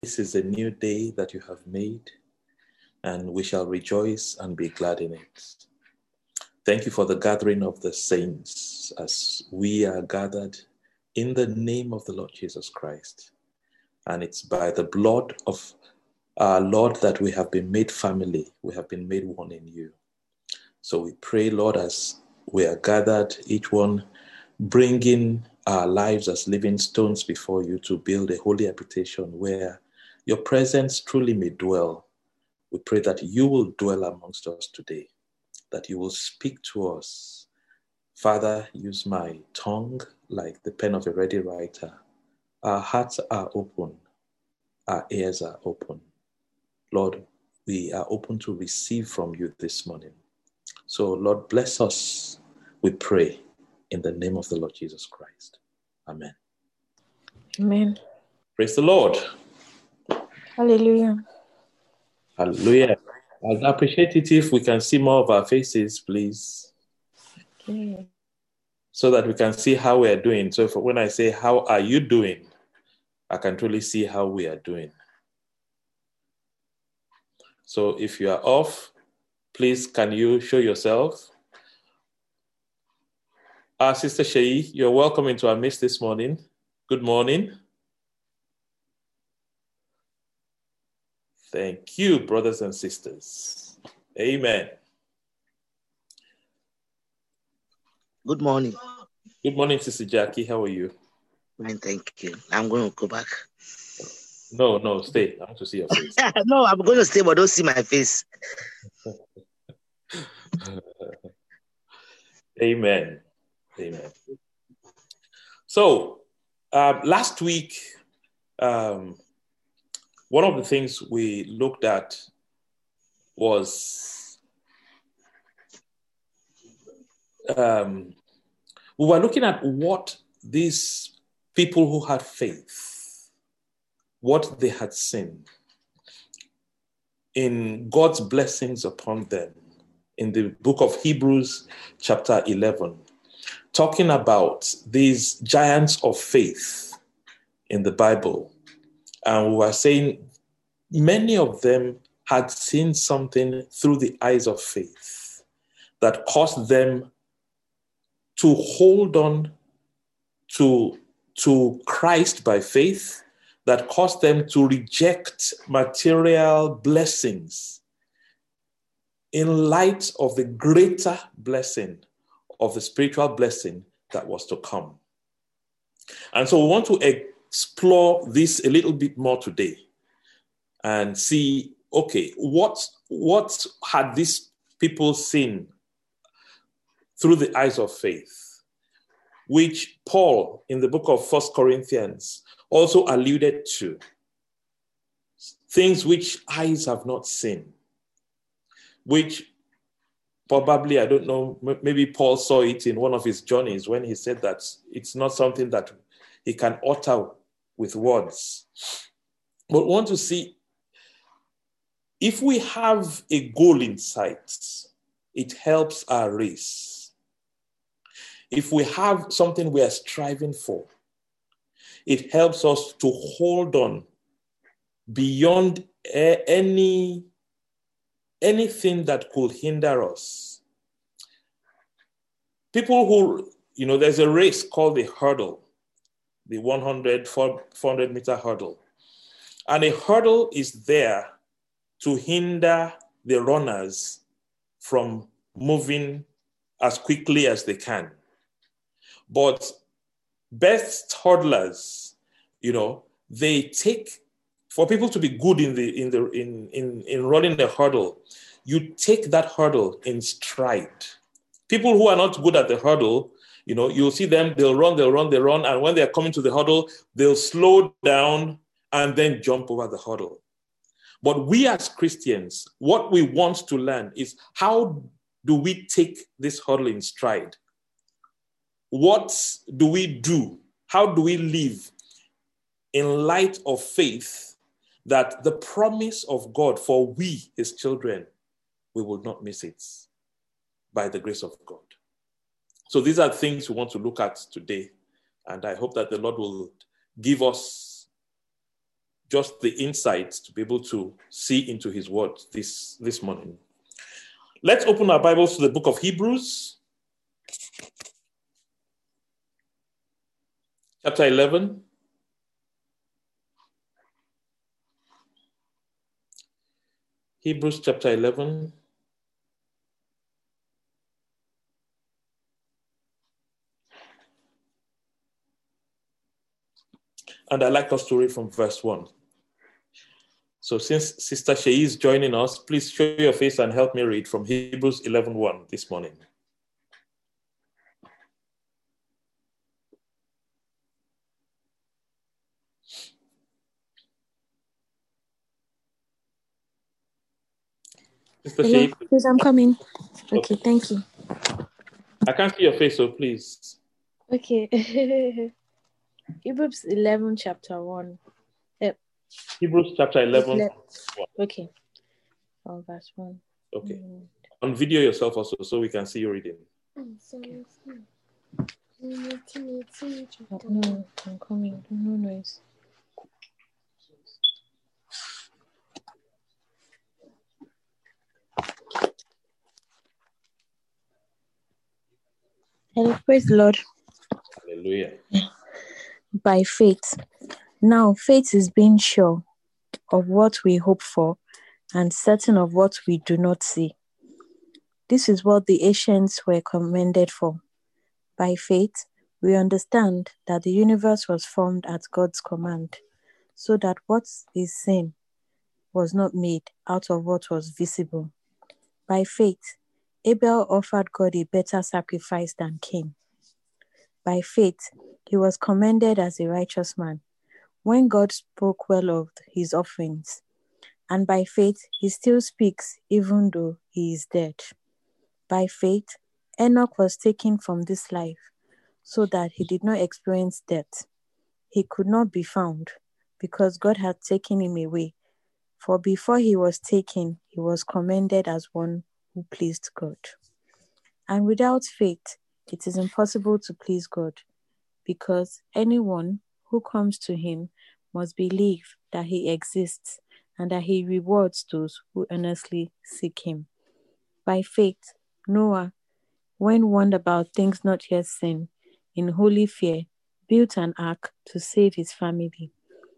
This is a new day that you have made, and we shall rejoice and be glad in it. Thank you for the gathering of the saints as we are gathered in the name of the Lord Jesus Christ. And it's by the blood of our Lord that we have been made family. We have been made one in you. So we pray, Lord, as we are gathered, each one bringing our lives as living stones before you to build a holy habitation where your presence truly may dwell. We pray that you will dwell amongst us today, that you will speak to us. Father, use my tongue like the pen of a ready writer. Our hearts are open. Our ears are open. Lord, we are open to receive from you this morning. So, Lord, bless us, we pray, in the name of the Lord Jesus Christ. Amen. Amen. Praise the Lord. Hallelujah. Hallelujah. I'd appreciate it if we can see more of our faces, please. Okay. So that we can see how we are doing. So when I say, how are you doing? I can truly see how we are doing. So if you are off, please, can you show yourself? Sister Shei, you're welcome into our midst this morning. Good morning. Thank you, brothers and sisters. Amen. Good morning. Good morning, Sister Jackie. How are you? Fine, thank you. I'm going to go back. No, stay. I want to see your face. No, I'm going to stay, but don't see my face. Amen. Amen. So, last week, one of the things we looked at was we were looking at what these people who had faith, what they had seen in God's blessings upon them in the book of Hebrews chapter 11, talking about these giants of faith in the Bible. And we were saying many of them had seen something through the eyes of faith that caused them to hold on to Christ by faith, that caused them to reject material blessings in light of the greater blessing of the spiritual blessing that was to come. And so we want to explore this a little bit more today and see, okay, what had these people seen through the eyes of faith, which Paul in the book of 1 Corinthians also alluded to, things which eyes have not seen, which probably, I don't know, maybe Paul saw it in one of his journeys when he said that it's not something that he can utter with words. But we want to see, if we have a goal in sight, it helps our race. If we have something we are striving for, it helps us to hold on beyond anything that could hinder us. People who, there's a race called the hurdle, the 400 meter hurdle. And a hurdle is there to hinder the runners from moving as quickly as they can. But best hurdlers, they take, for people to be good in running the hurdle, you take that hurdle in stride. People who are not good at the hurdle, you'll see them, they'll run, and when they're coming to the hurdle, they'll slow down and then jump over the hurdle. But we as Christians, what we want to learn is, how do we take this hurdle in stride? What do we do? How do we live in light of faith that the promise of God for we, his children, we will not miss it by the grace of God? So these are things we want to look at today. And I hope that the Lord will give us just the insights to be able to see into his word this morning. Let's open our Bibles to the book of Hebrews, chapter 11. Hebrews chapter 11. And I'd like us to read from verse 1. So since Sister Shei is joining us, please show your face and help me read from Hebrews 11:1 this morning. Sister Hello, Shei, please, I'm coming. Okay, thank you. I can't see your face, so please. Okay. Hebrews 11, chapter 1. Hebrews chapter 11. Okay. Oh, verse 1. Okay. On video yourself also so we can see you reading. No, I'm coming. No noise. Hello, praise the Lord. Hallelujah. By faith. Now, faith is being sure of what we hope for and certain of what we do not see. This is what the ancients were commended for. By faith, we understand that the universe was formed at God's command, so that what is seen was not made out of what was visible. By faith, Abel offered God a better sacrifice than Cain. By faith, he was commended as a righteous man when God spoke well of his offerings. And by faith, he still speaks even though he is dead. By faith, Enoch was taken from this life so that he did not experience death. He could not be found because God had taken him away. For before he was taken, he was commended as one who pleased God. And without faith, it is impossible to please God, because anyone who comes to him must believe that he exists and that he rewards those who earnestly seek him. By faith, Noah, when warned about things not yet seen, in holy fear, built an ark to save his family.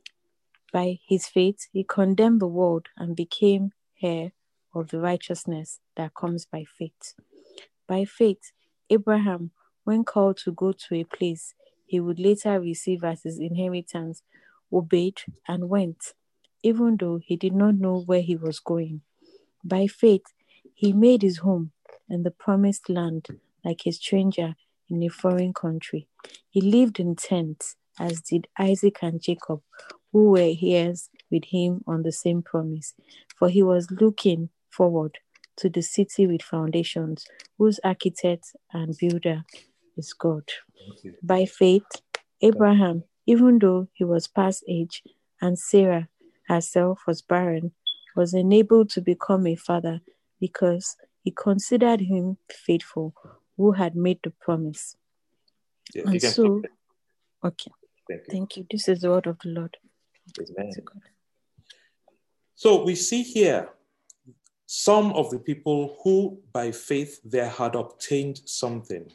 By his faith, he condemned the world and became heir of the righteousness that comes by faith. By faith, Abraham, when called to go to a place he would later receive as his inheritance, obeyed and went, even though he did not know where he was going. By faith, he made his home in the promised land like a stranger in a foreign country. He lived in tents, as did Isaac and Jacob, who were heirs with him on the same promise. For he was looking forward to the city with foundations, whose architect and builder is God. By faith, Abraham, even though he was past age, and Sarah herself was barren, was enabled to become a father because he considered him faithful who had made the promise. Yeah, And so, okay, thank you. This is the word of the Lord. Amen. So we see here some of the people who by faith they had obtained something.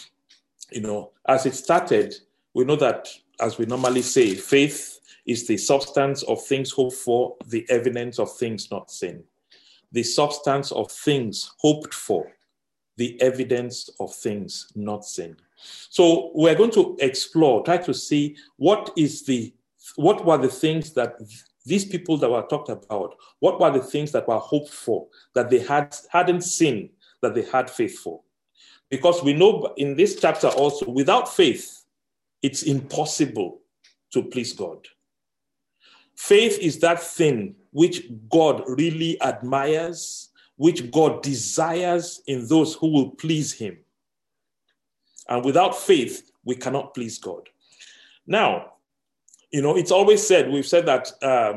As it started, we know that, as we normally say, faith is the substance of things hoped for, the evidence of things not seen. The substance of things hoped for, the evidence of things not seen. So we're going to explore, try to see what were the things that these people that were talked about, what were the things that were hoped for, that they hadn't seen, that they had faith for. Because we know in this chapter also, without faith, it's impossible to please God. Faith is that thing which God really admires, which God desires in those who will please him. And without faith, we cannot please God. Now, it's always said, we've said that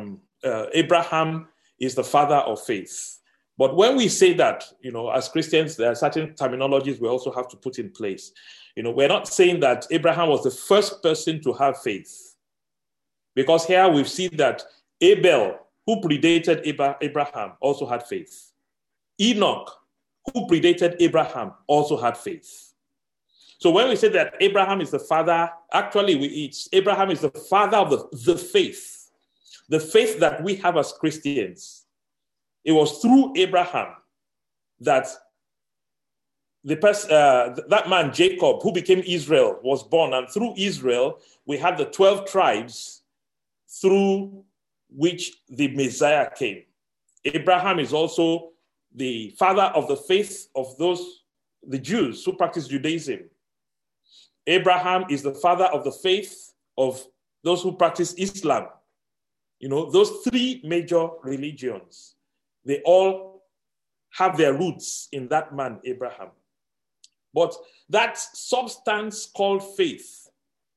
Abraham is the father of faith. But when we say that, as Christians, there are certain terminologies we also have to put in place. We're not saying that Abraham was the first person to have faith. Because here we've seen that Abel, who predated Abraham, also had faith. Enoch, who predated Abraham, also had faith. So when we say that Abraham is the father, actually Abraham is the father of the faith that we have as Christians. It was through Abraham that that man Jacob, who became Israel, was born, and through Israel we had the 12 tribes through which the Messiah came. Abraham is also the father of the faith of the Jews who practice Judaism. Abraham is the father of the faith of those who practice Islam. You know, those three major religions, they all have their roots in that man, Abraham. But that substance called faith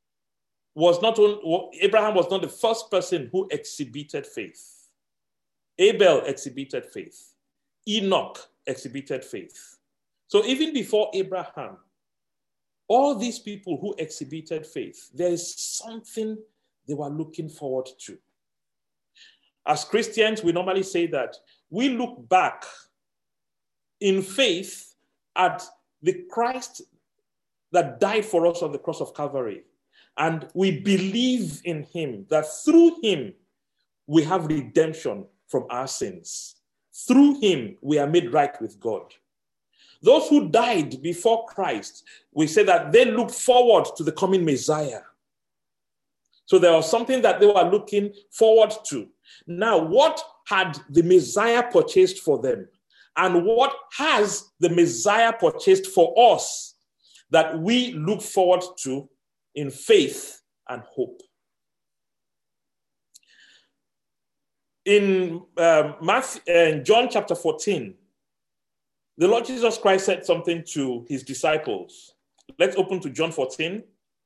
Abraham was not the first person who exhibited faith. Abel exhibited faith. Enoch exhibited faith. So even before Abraham, all these people who exhibited faith, there is something they were looking forward to. As Christians, we normally say that we look back in faith at the Christ that died for us on the cross of Calvary. And we believe in him, that through him we have redemption from our sins. Through him we are made right with God. Those who died before Christ, we say that they looked forward to the coming Messiah. So there was something that they were looking forward to. Now, what had the Messiah purchased for them? And what has the Messiah purchased for us that we look forward to in faith and hope? In John chapter 14, the Lord Jesus Christ said something to his disciples. Let's open to John 14.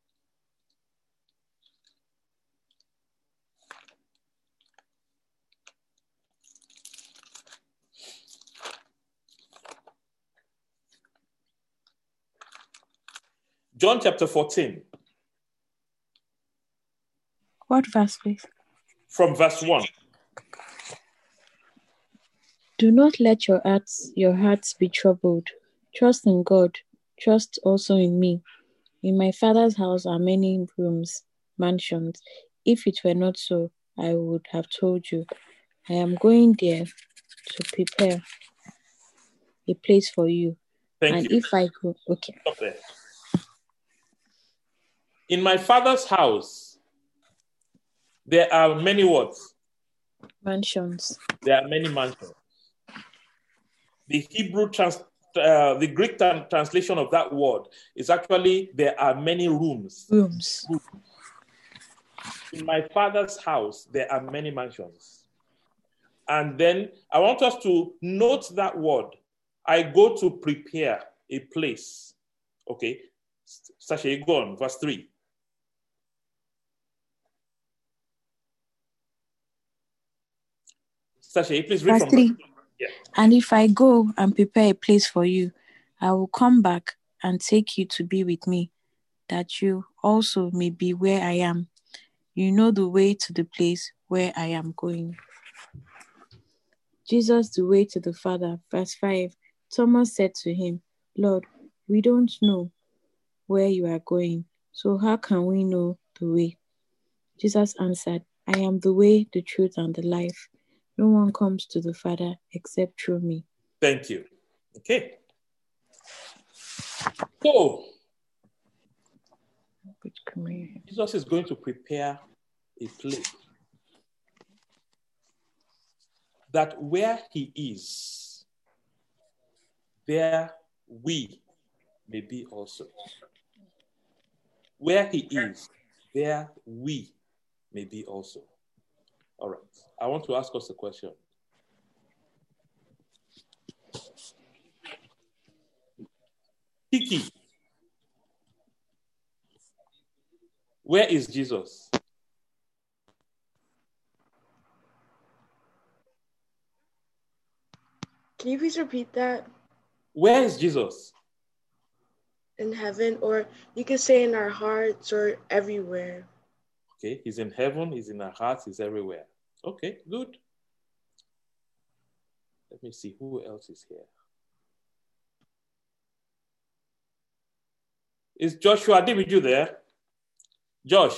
John chapter 14. What verse, please? From verse 1. Do not let your hearts be troubled. Trust in God. Trust also in me. In my Father's house are many rooms, mansions. If it were not so, I would have told you. I am going there to prepare a place for you. Thank you. If I go, okay. Stop there. In my Father's house, there are many words. Mansions. There are many mansions. The Greek translation of that word is actually, there are many rooms. Rooms. In my Father's house, there are many mansions. And then I want us to note that word. I go to prepare a place. Okay. Sasha, go on, verse 3. Sasha, please read verse from 3. verse 3. Yeah. And if I go and prepare a place for you, I will come back and take you to be with me, that you also may be where I am. You know the way to the place where I am going. Jesus, the way to the Father. Verse 5. Thomas said to him, Lord, we don't know where you are going, so how can we know the way? Jesus answered, I am the way, the truth, and the life. No one comes to the Father except through me. Thank you. Okay. So, Jesus is going to prepare a place that where he is, there we may be also. Where he is, there we may be also. All right. I want to ask us a question. Kiki, where is Jesus? Can you please repeat that? Where is Jesus? In heaven, or you can say in our hearts or everywhere. Okay, he's in heaven, he's in our hearts, he's everywhere. Okay, good. Let me see who else is here. Is Joshua Adi with you there? Josh?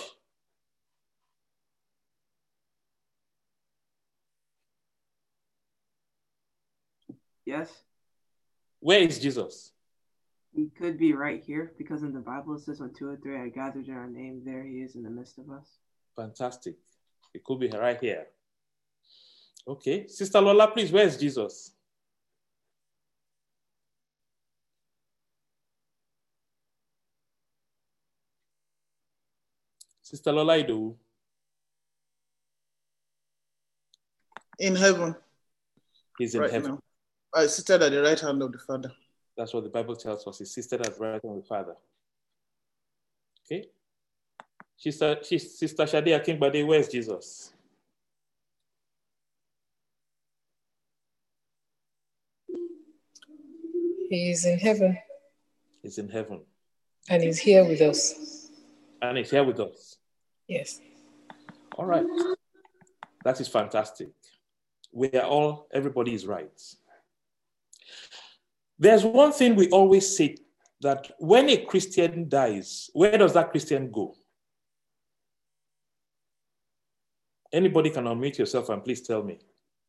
Yes. Where is Jesus? He could be right here because in the Bible it says when 2 or 3 are gathered in our name, there he is in the midst of us. Fantastic. It could be right here. Okay. Sister Lola, please, where is Jesus? Sister Lola Ido. In heaven. He's in right heaven. Now. I seated at the right hand of the Father. That's what the Bible tells us. He's seated at the right hand of the Father. Okay. Sister Shadia Kingbade, where is Jesus? He is in heaven. He's in heaven. And he's here with us. And he's here with us. Yes. All right. That is fantastic. Everybody is right. There's one thing we always say, that when a Christian dies, where does that Christian go? Anybody can unmute yourself and please tell me.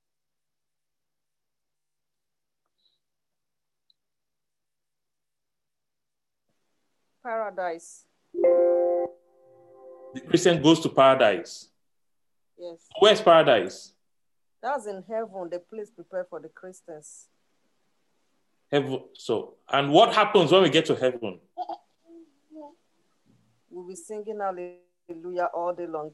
Paradise. The Christian goes to paradise. Yes. Where's paradise? That's in heaven, the place prepared for the Christians. Heaven. So, and what happens when we get to heaven? We'll be singing hallelujah all day long.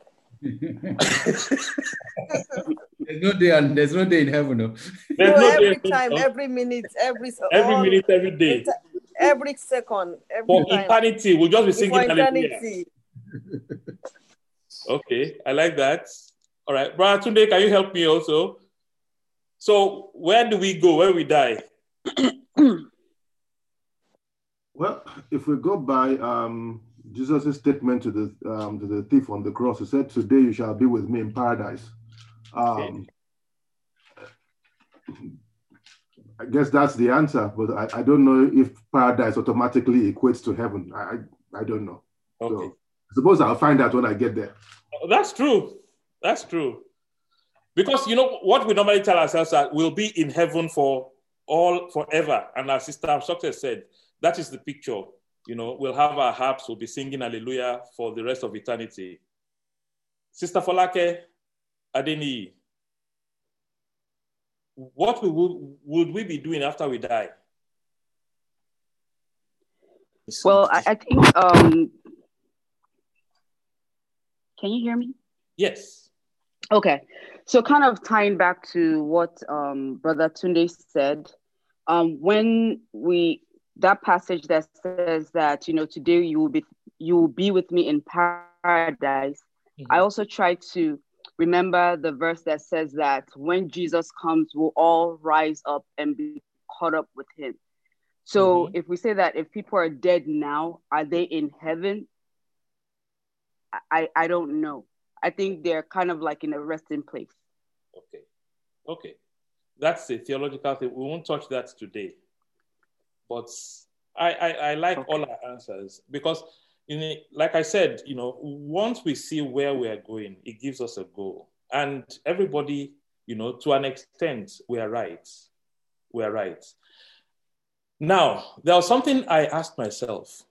There's no day in heaven. No. Every time, every minute, every minute, every day. Every second, every for time. eternity, we'll just be singing for hallelujah. Eternity. Okay, I like that. All right, Brother Tunde, can you help me also? So, where do we go when we die? Well, if we go by Jesus' statement to the thief on the cross, he said, "Today you shall be with me in paradise." Okay. I guess that's the answer, but I don't know if paradise automatically equates to heaven. I don't know. Okay. So I suppose I'll find out when I get there. That's true. That's true. Because, what we normally tell ourselves that we'll be in heaven forever. And our sister Success said, that is the picture. We'll have our harps, we'll be singing hallelujah for the rest of eternity. Sister Folake Adeni, what would we be doing after we die? Well, I think, can you hear me? Yes. Okay. So kind of tying back to what Brother Tunde said, that passage that says that, today you will be with me in paradise. Mm-hmm. I also try to remember the verse that says that when Jesus comes, we'll all rise up and be caught up with him. So if we say that if people are dead now, are they in heaven? I don't know. I think they're kind of like in a resting place. Okay. That's a theological thing. We won't touch that today. But I like all our answers because, like I said, once we see where we are going, it gives us a goal. And everybody, to an extent, we are right. We are right. Now, there was something I asked myself.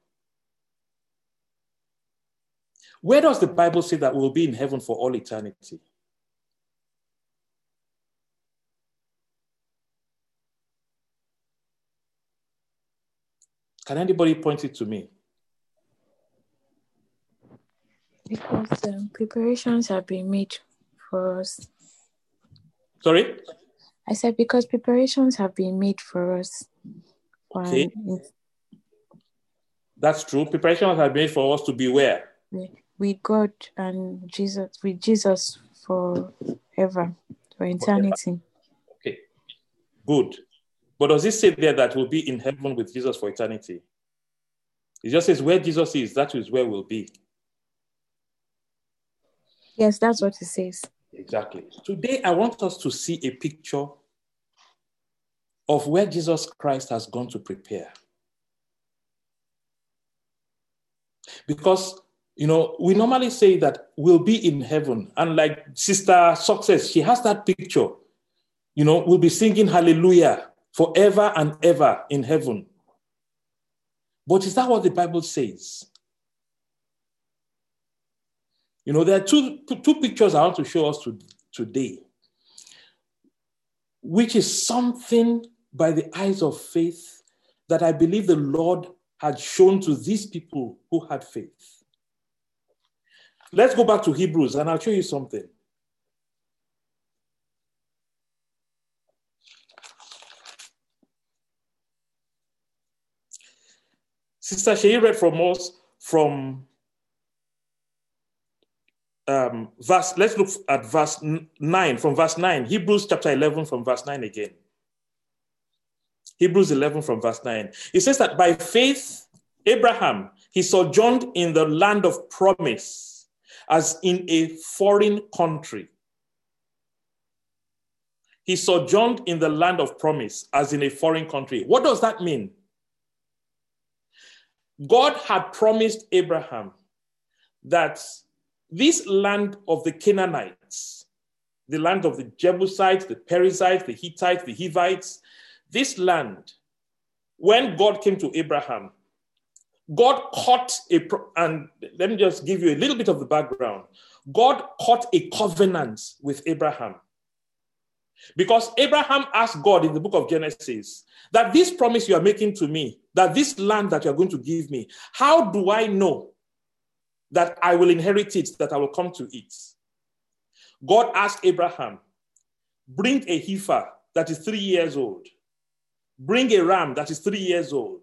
Where does the Bible say that we'll be in heaven for all eternity? Can anybody point it to me? Because preparations have been made for us. Sorry? I said because preparations have been made for us. Okay. That's true. Preparations have been made for us to be where? With God and Jesus, with Jesus forever, for eternity. Okay, good. But does it say there that we'll be in heaven with Jesus for eternity? It just says where Jesus is, that is where we'll be. Yes, that's what it says. Exactly. Today, I want us to see a picture of where Jesus Christ has gone to prepare. Because, we normally say that we'll be in heaven. And like Sister Success, she has that picture. We'll be singing hallelujah forever and ever in heaven. But is that what the Bible says? There are two pictures I want to show us today, which is something by the eyes of faith that I believe the Lord had shown to these people who had faith. Let's go back to Hebrews and I'll show you something. Sister Sheyi read from us from let's look at verse 9, from verse 9. Hebrews chapter 11 from verse 9 again. Hebrews 11 from verse 9. It says that by faith, Abraham, he sojourned in the land of promise as in a foreign country. He sojourned in the land of promise as in a foreign country. What does that mean? God had promised Abraham that this land of the Canaanites, the land of the Jebusites, the Perizzites, the Hittites, the Hivites, this land, when God came to Abraham, God cut and let me just give you a little bit of the background. God cut a covenant with Abraham. Because Abraham asked God in the book of Genesis that this promise you are making to me, that this land that you are going to give me, how do I know that I will inherit it, that I will come to it? God asked Abraham, bring a heifer that is 3 years old. Bring a ram that is 3 years old.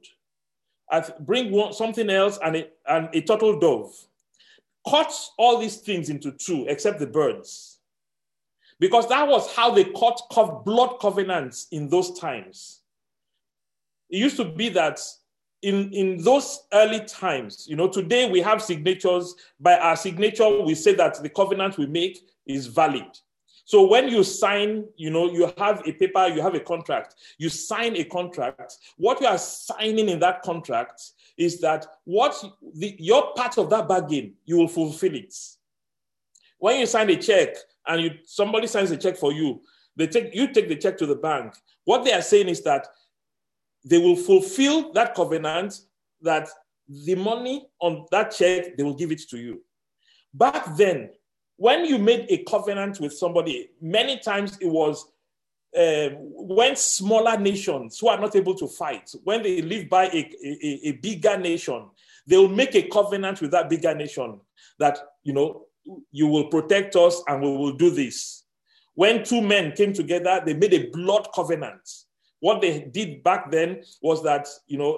Bring something else and a turtle dove. Cut all these things into two, except the birds. Because that was how they cut blood covenants in those times. It used to be that in those early times, today we have signatures. By our signature, we say that the covenant we make is valid. So when you sign, you have a paper, you have a contract, you sign a contract. What you are signing in that contract is that your part of that bargain, you will fulfill it. When you sign a check and somebody signs a check for you, you take the check to the bank. What they are saying is that they will fulfill that covenant, that the money on that check, they will give it to you. Back then, when you made a covenant with somebody, many times it was when smaller nations who are not able to fight, when they live by a bigger nation, they will make a covenant with that bigger nation that, you will protect us and we will do this. When two men came together, they made a blood covenant. What they did back then was that,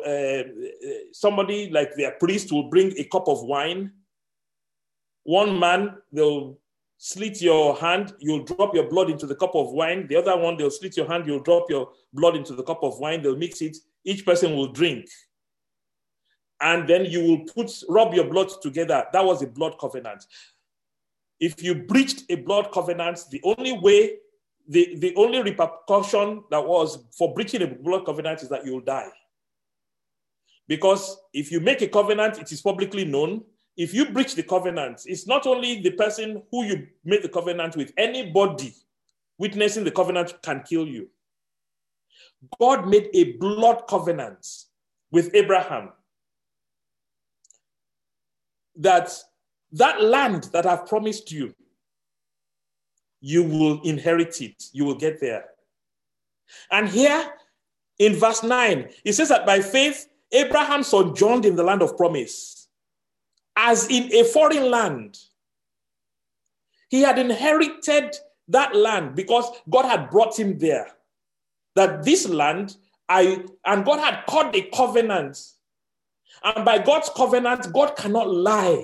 somebody like their priest will bring a cup of wine. One man, they'll slit your hand, you'll drop your blood into the cup of wine. The other one, they'll slit your hand, you'll drop your blood into the cup of wine. They'll mix it. Each person will drink. And then you will rub your blood together. That was a blood covenant. If you breached a blood covenant, the only repercussion that was for breaching a blood covenant is that you'll die. Because if you make a covenant, it is publicly known. If you breach the covenant, it's not only the person who you made the covenant with, anybody witnessing the covenant can kill you. God made a blood covenant with Abraham that land that I've promised you, you will inherit it. You will get there. And here in verse 9, it says that by faith, Abraham sojourned in the land of promise, as in a foreign land. He had inherited that land because God had brought him there. That this land, and God had cut a covenant. And by God's covenant, God cannot lie.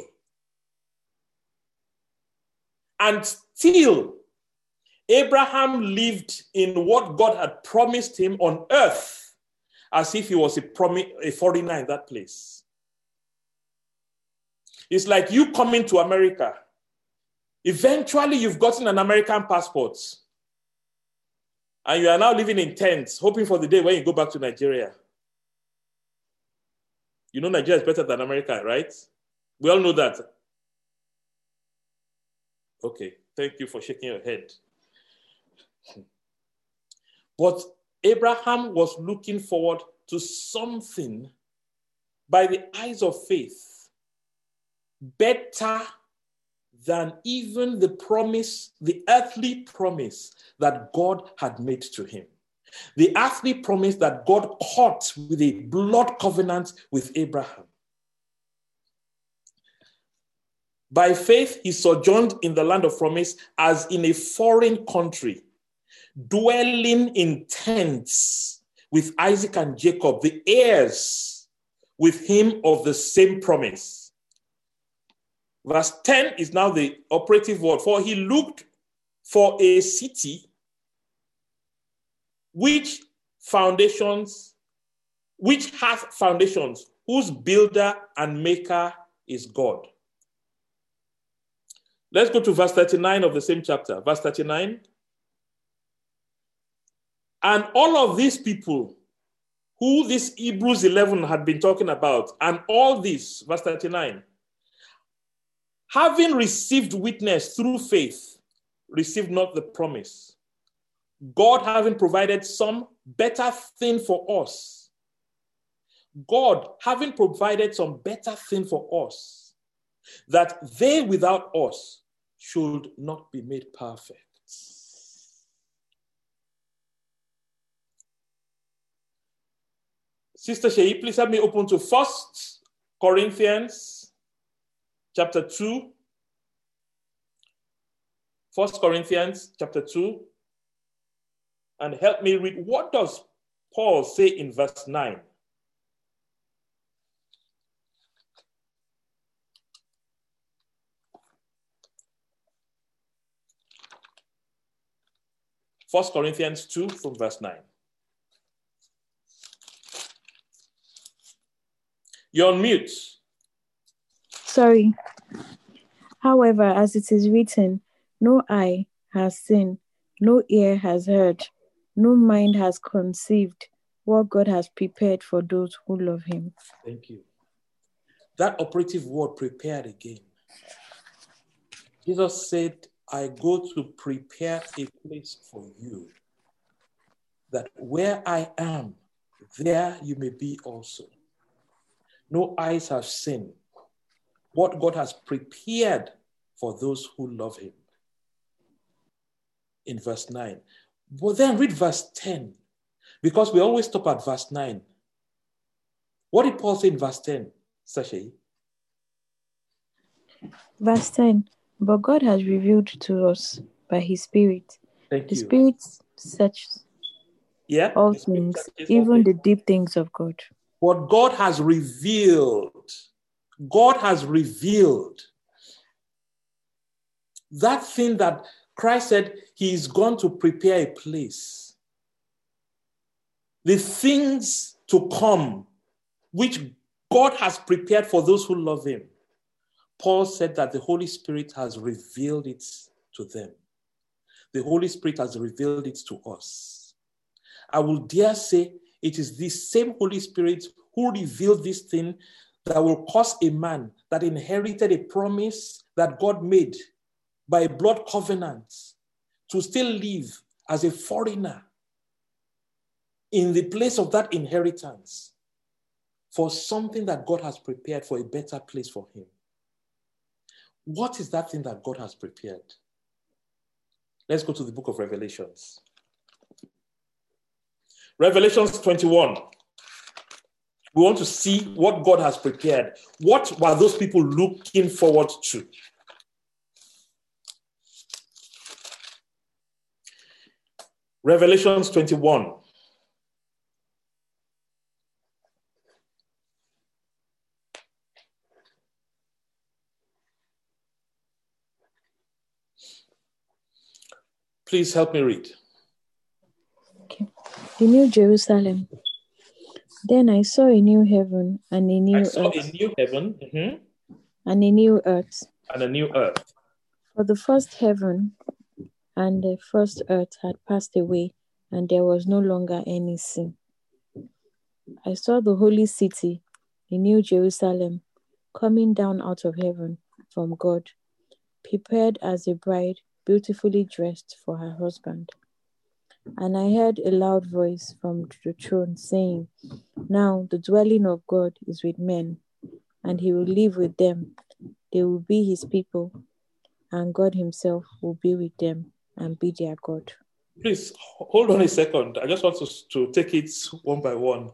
And still, Abraham lived in what God had promised him on earth, as if he was a foreigner in that place. It's like you coming to America Eventually, you've gotten an American passport. And you are now living in tents, hoping for the day when you go back to Nigeria. You know Nigeria is better than America, right? We all know that. Okay, thank you for shaking your head. But Abraham was looking forward to something by the eyes of faith better than even the promise, the earthly promise that God had made to him. The earthly promise that God cut with a blood covenant with Abraham. By faith, he sojourned in the land of promise as in a foreign country, dwelling in tents with Isaac and Jacob, the heirs with him of the same promise. Verse 10 is now the operative word. For he looked for a city which hath foundations, whose builder and maker is God. Let's go to verse 39 of the same chapter. Verse 39. And all of these people who this Hebrews 11 had been talking about, and all this, verse 39, having received witness through faith, received not the promise. God having provided some better thing for us. God having provided some better thing for us, that they without us should not be made perfect. Sister Sheyi, please help me open to 1 Corinthians chapter 2. 1 Corinthians chapter 2. And help me read, what does Paul say in verse 9? First Corinthians 2 from verse 9. You're on mute. Sorry. However, as it is written, no eye has seen, no ear has heard, no mind has conceived what God has prepared for those who love him. Thank you. That operative word, prepared again. Jesus said, I go to prepare a place for you, that where I am, there you may be also. No eyes have seen what God has prepared for those who love him. In verse 9. But then read verse 10, because we always stop at verse 9. What did Paul say in verse 10, Sashay? Verse 10, but God has revealed to us by his Spirit. Thank the you. Spirit searches all things, even the deep things of God. What God has revealed. God has revealed. That thing that Christ said he is going to prepare a place. The things to come, which God has prepared for those who love him. Paul said that the Holy Spirit has revealed it to them. The Holy Spirit has revealed it to us. I will dare say it is this same Holy Spirit who revealed this thing that will cause a man that inherited a promise that God made by a blood covenant to still live as a foreigner in the place of that inheritance for something that God has prepared for a better place for him. What is that thing that God has prepared? Let's go to the book of Revelations. Revelations 21. We want to see what God has prepared. What were those people looking forward to? Revelations 21. Please help me read. Okay. The New Jerusalem. Then I saw a new heaven and a new earth. A new heaven and a new earth. And a new earth. For the first heaven and the first earth had passed away, and there was no longer any sea. I saw the holy city, the new Jerusalem, coming down out of heaven from God, prepared as a bride beautifully dressed for her husband. And I heard a loud voice from the throne saying, "Now the dwelling of God is with men, and he will live with them. They will be his people, and God himself will be with them and be their God." Please hold on a second. I just want to take it one by one.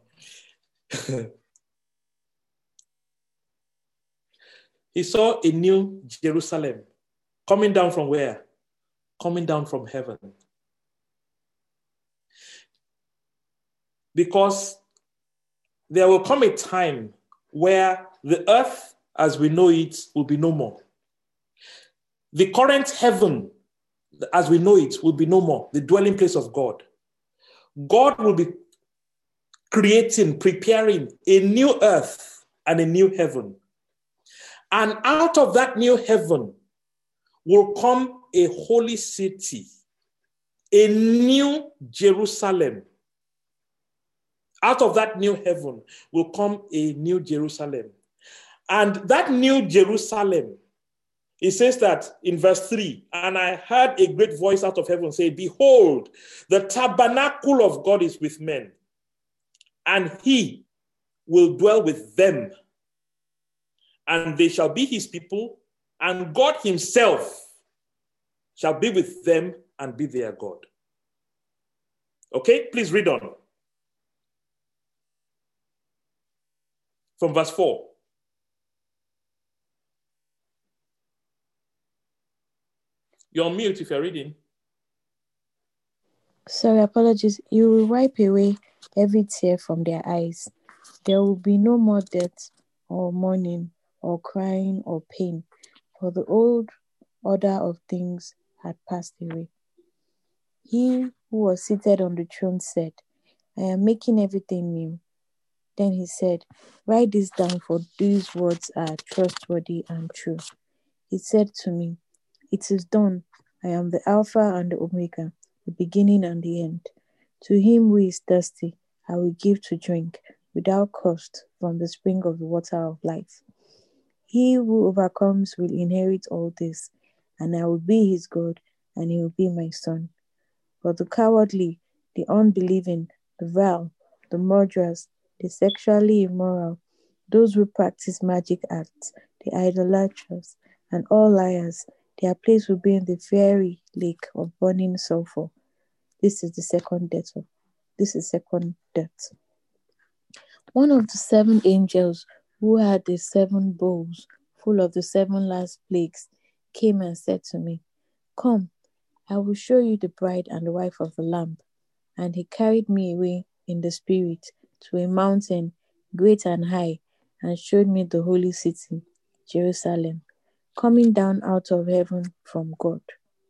He saw a new Jerusalem coming down from where? Coming down from heaven. Because there will come a time where the earth as we know it will be no more. The current heaven as we know it will be no more, the dwelling place of God. God will be creating, preparing a new earth and a new heaven. And out of that new heaven will come a holy city, a new Jerusalem. Out of that new heaven will come a new Jerusalem. And that new Jerusalem, it says that in verse 3, and I heard a great voice out of heaven say, "Behold, the tabernacle of God is with men, and he will dwell with them. And they shall be his people, and God himself shall be with them and be their God." Okay, please read on. From verse 4. You're on mute if you're reading. Sorry, apologies. You will wipe away every tear from their eyes. There will be no more death or mourning or crying or pain, for the old order of things had passed away. He who was seated on the throne said, "I am making everything new." Then he said, "Write this down, for these words are trustworthy and true." He said to me, "It is done. I am the Alpha and the Omega, the beginning and the end. To him who is thirsty, I will give to drink without cost from the spring of the water of life. He who overcomes will inherit all this, and I will be his God, and he will be my son. But the cowardly, the unbelieving, the vile, the murderers, the sexually immoral, those who practice magic acts, the idolaters, and all liars, their place will be in the fiery lake of burning sulfur. This is second death. One of the 7 angels who had the 7 bowls full of the 7 last plagues came and said to me, "Come, I will show you the bride and the wife of the Lamb." And he carried me away in the spirit to a mountain great and high, and showed me the holy city, Jerusalem, coming down out of heaven from God.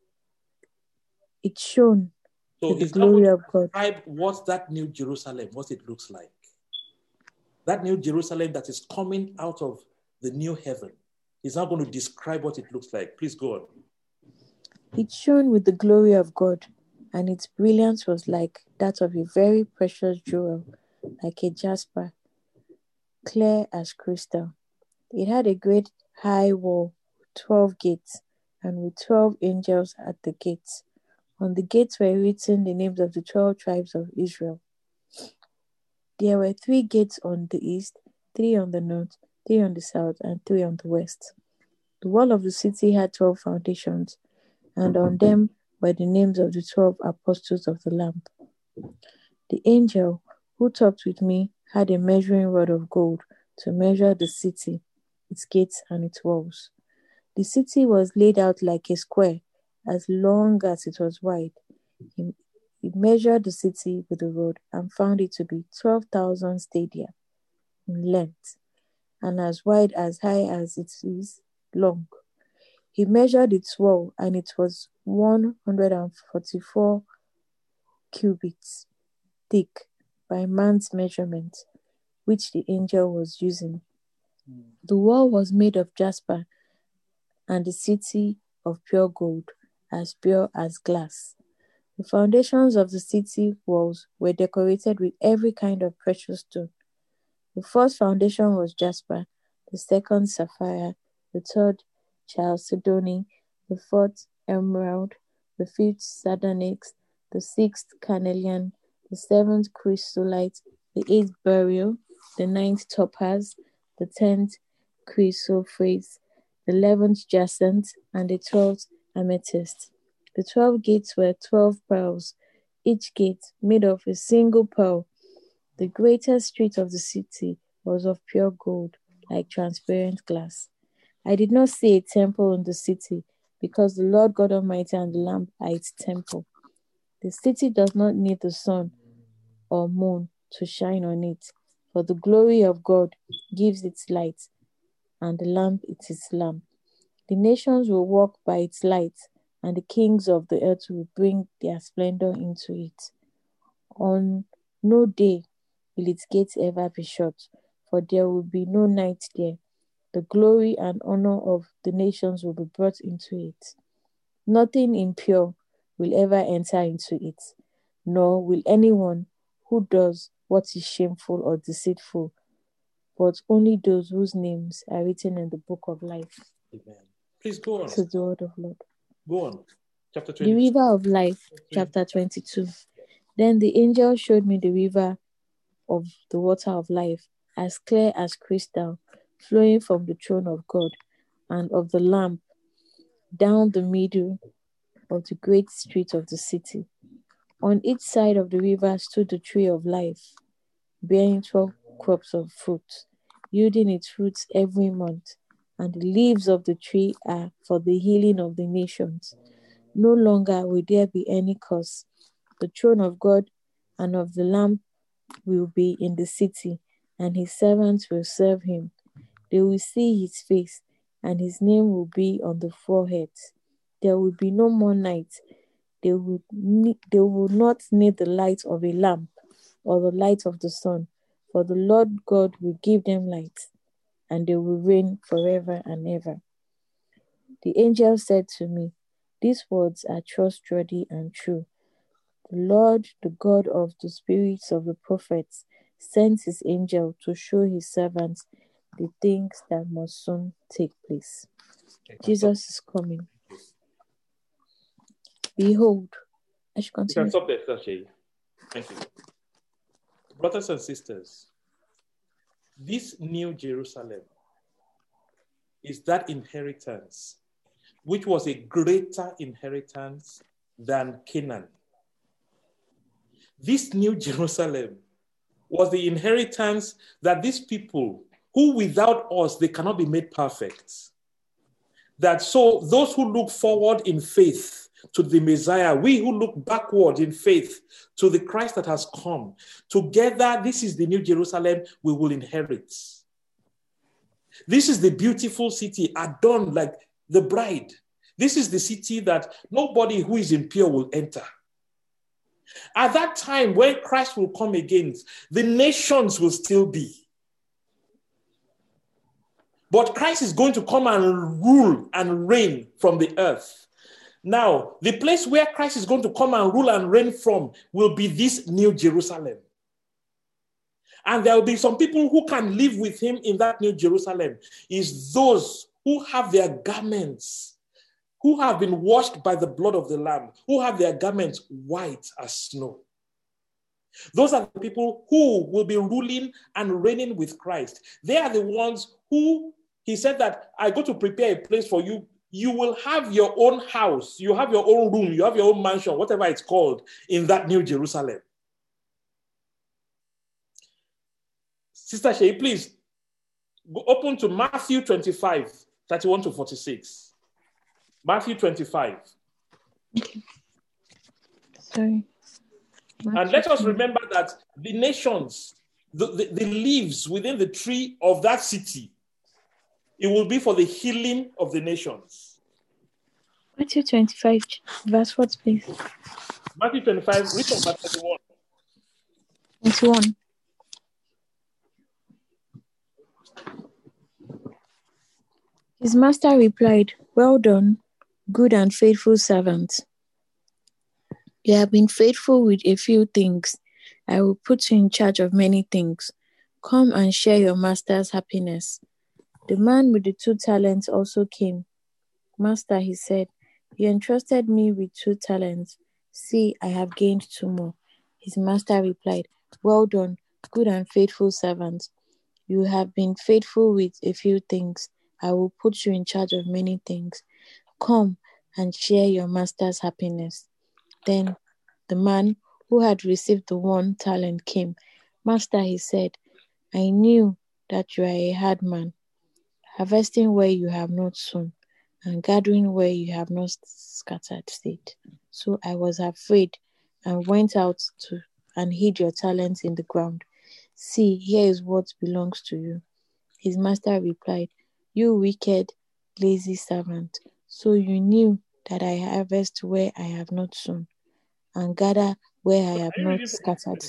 It shone with the glory of God. Describe what that new Jerusalem, what it looks like. That new Jerusalem that is coming out of the new heaven. He's not going to describe what it looks like. Please go on. It shone with the glory of God, and its brilliance was like that of a very precious jewel, like a jasper, clear as crystal. It had a great high wall, 12 gates, and with 12 angels at the gates. On the gates were written the names of the 12 tribes of Israel. There were 3 gates on the east, 3 on the north, 3 on the south, and 3 on the west. The wall of the city had 12 foundations, and on them were the names of the 12 apostles of the Lamb. The angel who talked with me had a measuring rod of gold to measure the city, its gates, and its walls. The city was laid out like a square, as long as it was wide. He measured the city with a rod and found it to be 12,000 stadia in length, and as wide as high as it is long. He measured its wall, and it was 144 cubits thick by man's measurement, which the angel was using. The wall was made of jasper, and the city of pure gold, as pure as glass. The foundations of the city walls were decorated with every kind of precious stone. The first foundation was jasper, the second sapphire, the third chalcedony, the fourth emerald, the fifth sardonyx, the sixth carnelian, the seventh chrysolite, the eighth beryl, the ninth topaz, the 10th chrysoprase, the 11th jacinth, and the 12th amethyst. The 12 gates were 12 pearls, each gate made of a single pearl. The greatest street of the city was of pure gold, like transparent glass. I did not see a temple in the city, because the Lord God Almighty and the Lamb are its temple. The city does not need the sun or moon to shine on it, for the glory of God gives its light, and the Lamb is its lamp. The nations will walk by its light, and the kings of the earth will bring their splendor into it. On no day will its gates ever be shut, for there will be no night there. The glory and honor of the nations will be brought into it. Nothing impure will ever enter into it, nor will anyone who does what is shameful or deceitful, but only those whose names are written in the book of life. Amen. Please go on. This is the word of Lord. Go on. Chapter 22. The river of life, chapter 22. Then the angel showed me the river of the water of life, as clear as crystal, flowing from the throne of God and of the Lamb down the middle of the great street of the city. On each side of the river stood the tree of life, bearing 12 crops of fruit, yielding its fruits every month, and the leaves of the tree are for the healing of the nations. No longer will there be any curse. The throne of God and of the Lamb will be in the city, and his servants will serve him. They will see his face, and his name will be on the foreheads. There will be no more night. They will not need the light of a lamp or the light of the sun, for the Lord God will give them light, and they will reign forever and ever. The angel said to me, "These words are trustworthy and true." The Lord, the God of the spirits of the prophets, sent his angel to show his servants the things that must soon take place. Jesus is coming. Behold, I should You can continue. stop there, Sashay. Thank you. Brothers and sisters, this new Jerusalem is that inheritance, which was a greater inheritance than Canaan. This new Jerusalem was the inheritance that these people, who without us, they cannot be made perfect. That so those who look forward in faith to the Messiah, we who look backward in faith to the Christ that has come, together, this is the new Jerusalem we will inherit. This is the beautiful city adorned like the bride. This is the city that nobody who is impure will enter. At that time, when Christ will come again, the nations will still be. But Christ is going to come and rule and reign from the earth. Now, the place where Christ is going to come and rule and reign from will be this new Jerusalem. And there will be some people who can live with him in that new Jerusalem. Is those who have their garments, who have been washed by the blood of the Lamb, who have their garments white as snow. Those are the people who will be ruling and reigning with Christ. They are the ones who, he said that, I go to prepare a place for you. You will have your own house, you have your own room, you have your own mansion, whatever it's called, in that new Jerusalem. Sister Shay, please go open to Matthew 25, 31 to 46. Matthew 25. Okay. Sorry. And let us remember that the nations, the leaves within the tree of that city, it will be for the healing of the nations. Matthew 25, verse what, please? Matthew 25, read from verse 31. 21. His master replied, "Well done, Good and faithful servant. You have been faithful with a few things. I will put you in charge of many things. Come and share your master's happiness. The man with the 2 talents also came. Master, he said, you entrusted me with 2 talents. See, I have gained 2 more. His master replied, well done, good and faithful servant. You have been faithful with a few things. I will put you in charge of many things. Come and share your master's happiness. Then the man who had received the 1 talent came. Master, he said, I knew that you are a hard man, harvesting where you have not sown, and gathering where you have not scattered seed. So I was afraid and went out and hid your talents in the ground. See, here is what belongs to you. His master replied, you wicked, lazy servant. So you knew that I harvest where I have not sown, and gather where I have not scattered.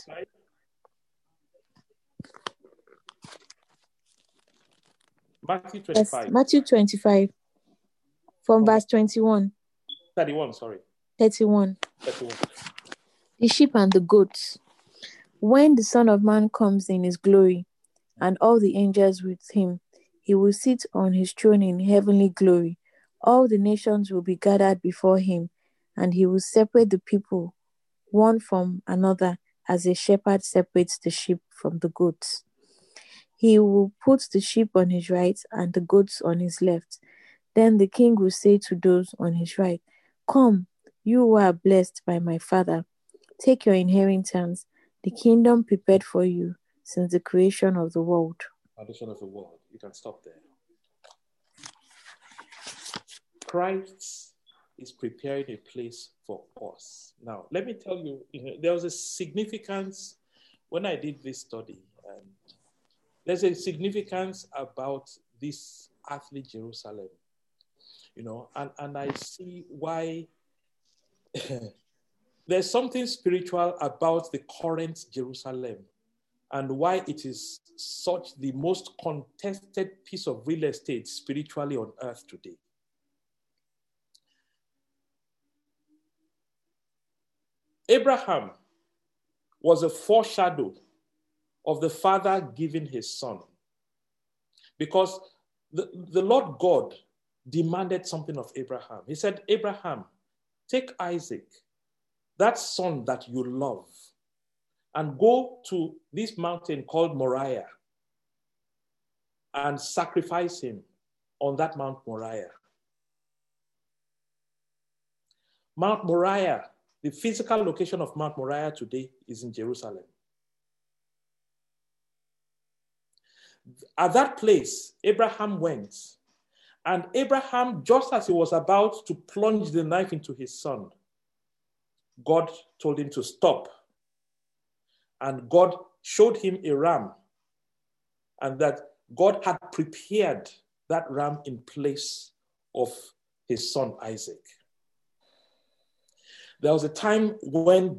Matthew 25. Yes, Matthew 25, from verse 21. 31, sorry. 31. 31. The sheep and the goats. When the Son of Man comes in his glory, and all the angels with him, he will sit on his throne in heavenly glory. All the nations will be gathered before him, and he will separate the people one from another as a shepherd separates the sheep from the goats. He will put the sheep on his right and the goats on his left. Then the king will say to those on his right, come, you who are blessed by my Father, take your inheritance, the kingdom prepared for you since the creation of the world. Foundation of the world. You can stop there. Christ is preparing a place for us. Now, let me tell you, there was a significance when I did this study. And there's a significance about this earthly Jerusalem, and I see why there's something spiritual about the current Jerusalem and why it is such the most contested piece of real estate spiritually on earth today. Abraham was a foreshadow of the Father giving his son, because the Lord God demanded something of Abraham. He said, Abraham, take Isaac, that son that you love, and go to this mountain called Moriah and sacrifice him on that Mount Moriah. Mount Moriah, the physical location of Mount Moriah today is in Jerusalem. At that place, Abraham went. And Abraham, just as he was about to plunge the knife into his son, God told him to stop. And God showed him a ram, and that God had prepared that ram in place of his son Isaac. There was a time when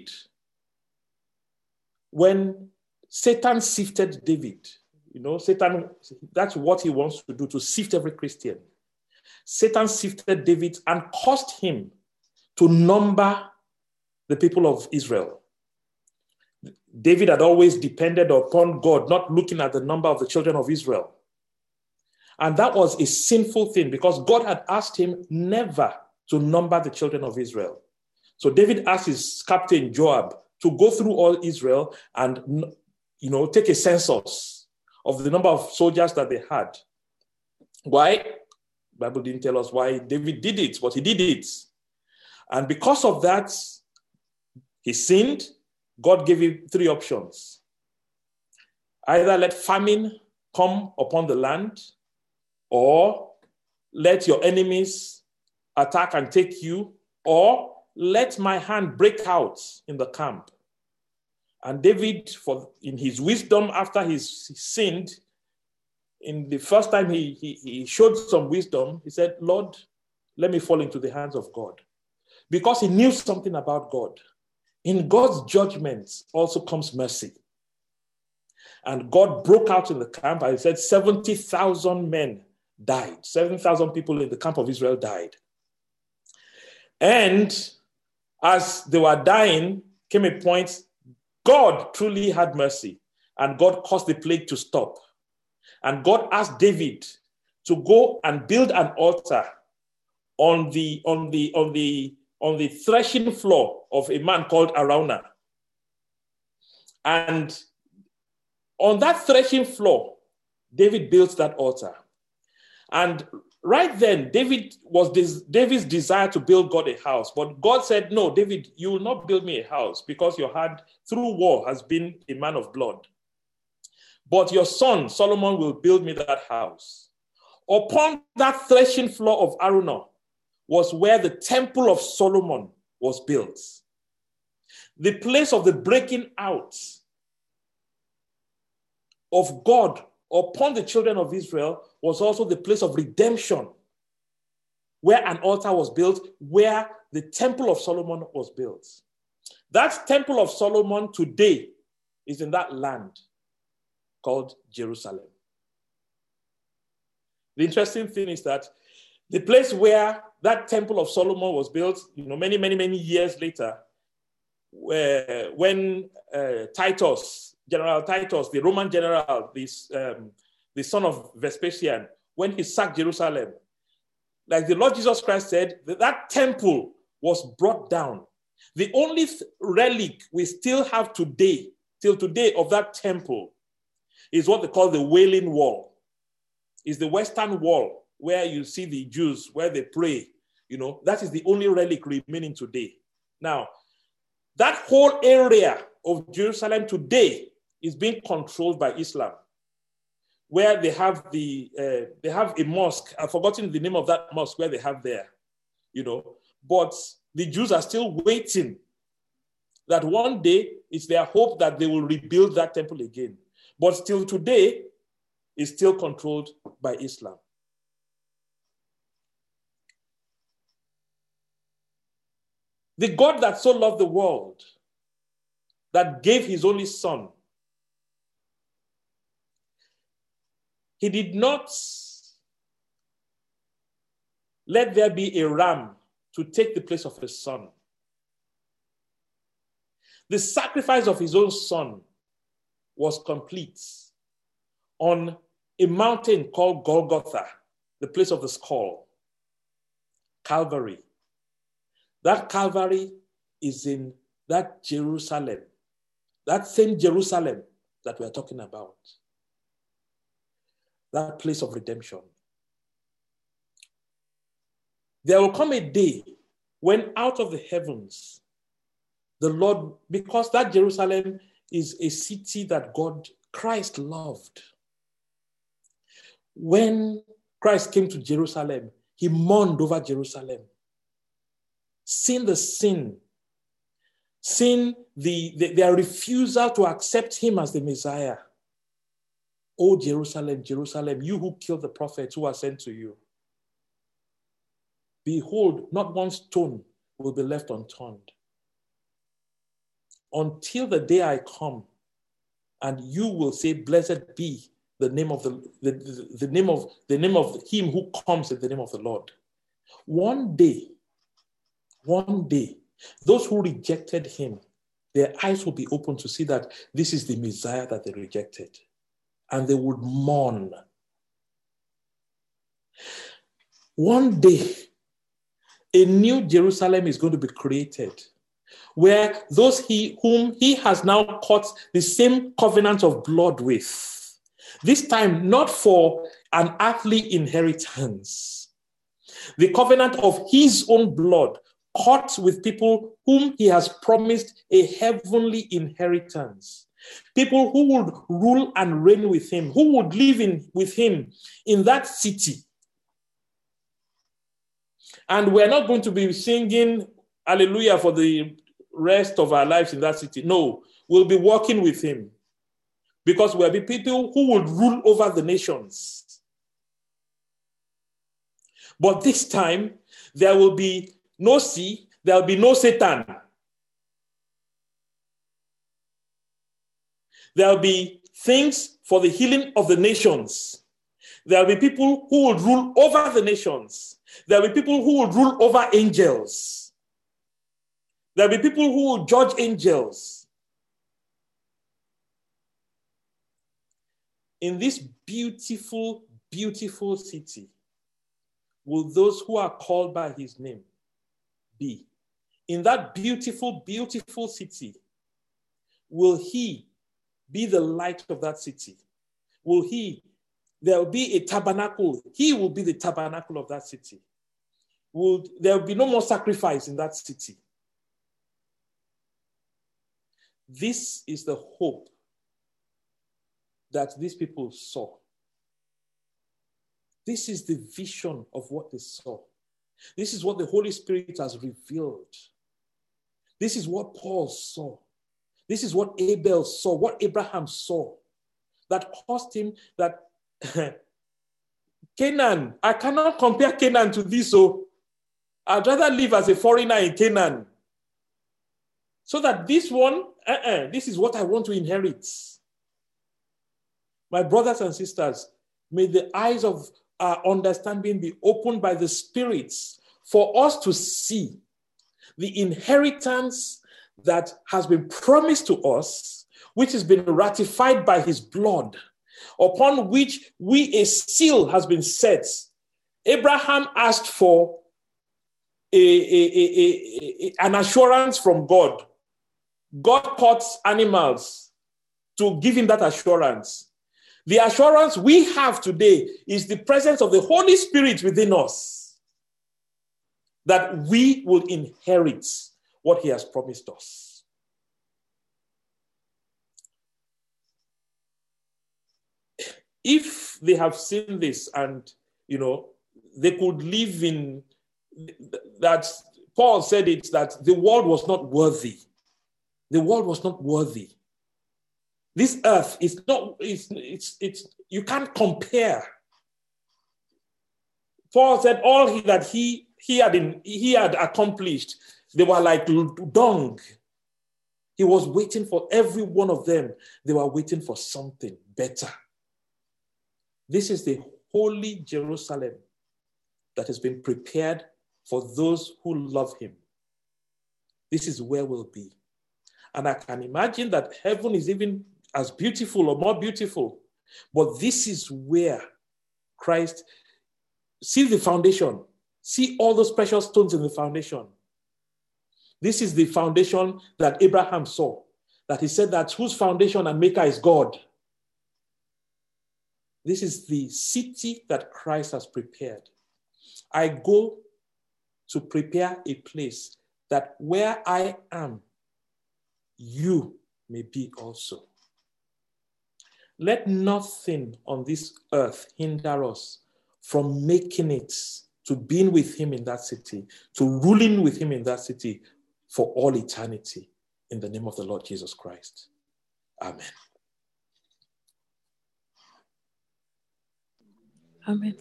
Satan sifted David. Satan, that's what he wants to do, to sift every Christian. Satan sifted David and caused him to number the people of Israel. David had always depended upon God, not looking at the number of the children of Israel. And that was a sinful thing, because God had asked him never to number the children of Israel. So David asked his captain Joab to go through all Israel and, take a census of the number of soldiers that they had. Why? The Bible didn't tell us why David did it, but he did it. And because of that, he sinned. God gave him 3 options. Either let famine come upon the land, or let your enemies attack and take you, or let my hand break out in the camp. And David, in his wisdom after he sinned, in the first time he showed some wisdom, he said, Lord, let me fall into the hands of God. Because he knew something about God. In God's judgments also comes mercy. And God broke out in the camp, and he said 70,000 men died. 7,000 people in the camp of Israel died. And as they were dying, came a point, God truly had mercy, and God caused the plague to stop. And God asked David to go and build an altar on the threshing floor of a man called Araunah. And on that threshing floor, David built that altar. And right then, David's desire to build God a house. But God said, no, David, you will not build me a house because your heart through war has been a man of blood. But your son, Solomon, will build me that house. Upon that threshing floor of Araunah was where the temple of Solomon was built. The place of the breaking out of God upon the children of Israel was also the place of redemption, where an altar was built, where the temple of Solomon was built. That temple of Solomon today is in that land called Jerusalem. The interesting thing is that the place where that temple of Solomon was built, many years later, when General Titus, the Roman general, the son of Vespasian, when he sacked Jerusalem, like the Lord Jesus Christ said, that temple was brought down. The only relic we still have today, till today, of that temple is what they call the Wailing Wall. It's the Western Wall where you see the Jews, where they pray. That is the only relic remaining today. Now, that whole area of Jerusalem today is being controlled by Islam, where they have a mosque. I've forgotten the name of that mosque where they have there, But the Jews are still waiting that one day it's their hope that they will rebuild that temple again. But still today, it's still controlled by Islam. The God that so loved the world, that gave his only son, he did not let there be a ram to take the place of his son. The sacrifice of his own son was complete on a mountain called Golgotha, the place of the skull, Calvary. That Calvary is in that Jerusalem, that same Jerusalem that we're talking about, that place of redemption. There will come a day when out of the heavens, the Lord, because that Jerusalem is a city that Christ loved. When Christ came to Jerusalem, he mourned over Jerusalem. Seen the sin, seen their refusal to accept him as the Messiah. O Jerusalem, Jerusalem, you who killed the prophets who are sent to you. Behold, not one stone will be left unturned until the day I come, and you will say, blessed be the name of the name of him who comes in the name of the Lord. One day, those who rejected him, their eyes will be open to see that this is the Messiah that they rejected, and they would mourn. One day, a new Jerusalem is going to be created, where those whom he has now cut the same covenant of blood with, this time not for an earthly inheritance, the covenant of his own blood, cut with people whom he has promised a heavenly inheritance. People who would rule and reign with him, who would live with him in that city. And we're not going to be singing hallelujah for the rest of our lives in that city. No, we'll be walking with him, because we'll be people who would rule over the nations. But this time, there will be no sea, there will be no Satan. There will be things for the healing of the nations. There will be people who will rule over the nations. There will be people who will rule over angels. There'll be people who will judge angels. In this beautiful, beautiful city, will those who are called by his name be? In that beautiful, beautiful city, will he be the light of that city? There will be a tabernacle. He will be the tabernacle of that city. There will be no more sacrifice in that city. This is the hope that these people saw. This is the vision of what they saw. This is what the Holy Spirit has revealed. This is what Paul saw. This is what Abel saw, what Abraham saw, that caused him that Canaan, I cannot compare Canaan to this, so I'd rather live as a foreigner in Canaan. So that this one, this is what I want to inherit. My brothers and sisters, may the eyes of our understanding be opened by the spirits for us to see the inheritance that has been promised to us, which has been ratified by his blood, upon which a seal has been set. Abraham asked for an assurance from God. God caught animals to give him that assurance. The assurance we have today is the presence of the Holy Spirit within us, that we will inherit what he has promised us. If they have seen this and, they could live in that, Paul said it, that the world was not worthy. The world was not worthy. This earth is not, you can't compare. Paul said all that he had accomplished, they were like dung. He was waiting for every one of them. They were waiting for something better. This is the holy Jerusalem that has been prepared for those who love him. This is where we'll be. And I can imagine that heaven is even as beautiful or more beautiful. But this is where Christ, see the foundation. See all those precious stones in the foundation. This is the foundation that Abraham saw. That he said that whose foundation and maker is God. This is the city that Christ has prepared. I go to prepare a place that where I am, you may be also. Let nothing on this earth hinder us from making it, to being with him in that city, to ruling with him in that city for all eternity. In the name of the Lord Jesus Christ. Amen. Amen.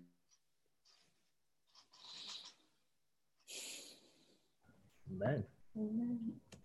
Amen. Amen.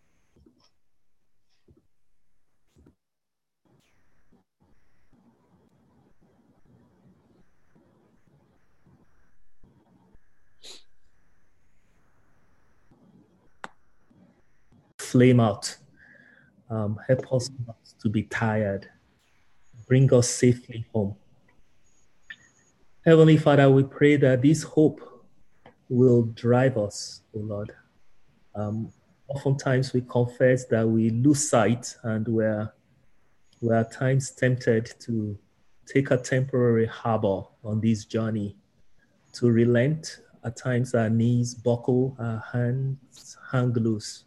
Flame out. Help us not to be tired. Bring us safely home. Heavenly Father, we pray that this hope will drive us, O Lord. Oftentimes we confess that we lose sight and we're at times tempted to take a temporary harbor on this journey, to relent. At times our knees buckle, our hands hang loose.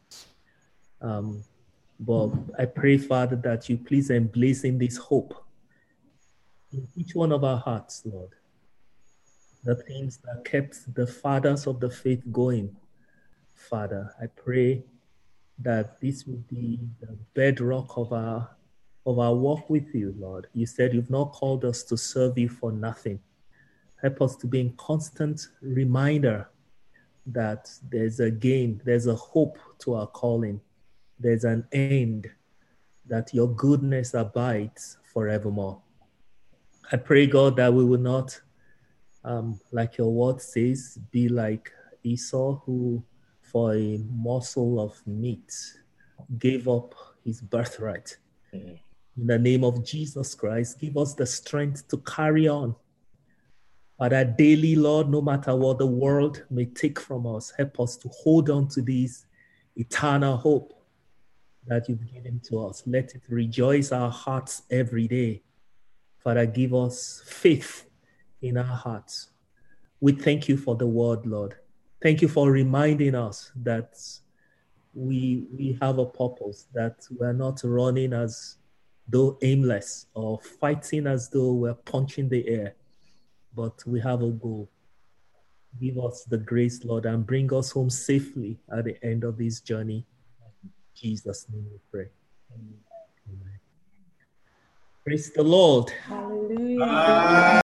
But I pray, Father, that you please emblazon this hope in each one of our hearts, Lord. The things that kept the fathers of the faith going, Father, I pray that this will be the bedrock of our walk with you, Lord. You said you've not called us to serve you for nothing. Help us to be in constant reminder that there's a gain, there's a hope to our calling. There's an end, that your goodness abides forevermore. I pray, God, that we will not, like your word says, be like Esau, who for a morsel of meat, gave up his birthright. In the name of Jesus Christ, give us the strength to carry on. Father, daily, Lord, no matter what the world may take from us, help us to hold on to this eternal hope that you've given to us. Let it rejoice our hearts every day. Father, give us faith in our hearts. We thank you for the word, Lord. Thank you for reminding us that we have a purpose, that we're not running as though aimless or fighting as though we're punching the air, but we have a goal. Give us the grace, Lord, and bring us home safely at the end of this journey. In Jesus' name we pray. Amen. Praise the Lord. Hallelujah.